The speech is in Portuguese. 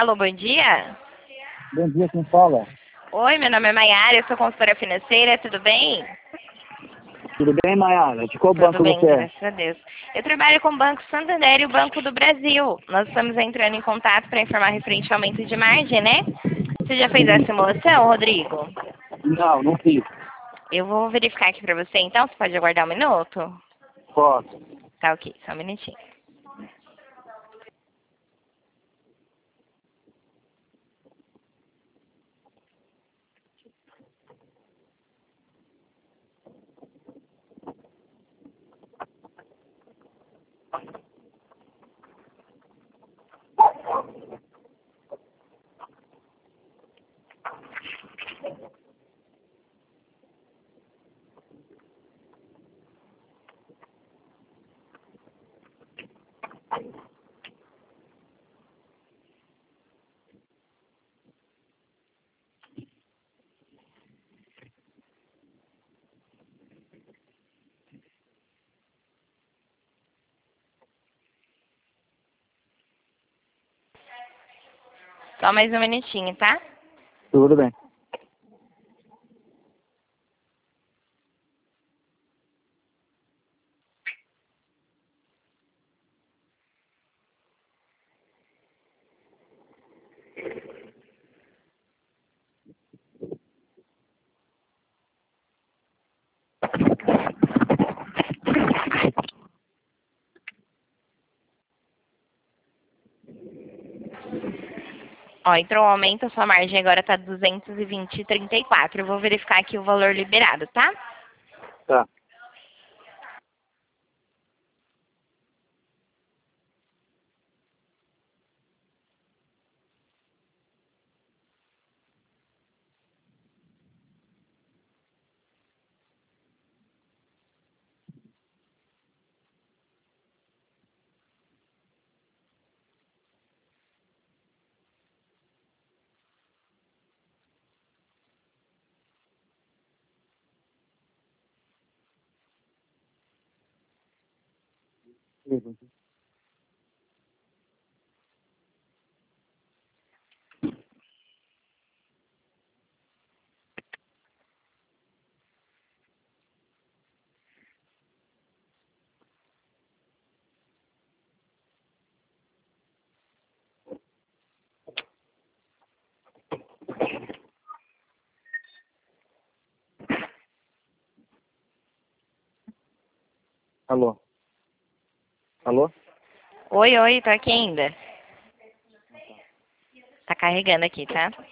Alô, bom dia. Bom dia, quem fala? Oi, meu nome é Maiara, eu sou consultora financeira, tudo bem? Tudo bem, Maiara? De qual Tudo banco bem, você é? graças a Deus. Eu trabalho com o Banco Santander e o Banco do Brasil. Nós estamos entrando em contato para informar referente ao aumento de margem, né? Você já fez a Sim. simulação, Rodrigo? Não, não fiz. Eu vou verificar aqui para você, então. Você pode aguardar um minuto? Posso. Tá ok, só um minutinho. Só mais um minutinho, tá? Tudo bem. Ó, entrou um aumento, a sua margem agora tá 220,34. Eu vou verificar aqui o valor liberado, tá? Tá. Alô? Alô? Oi, oi, tô aqui ainda. Tá carregando aqui, tá?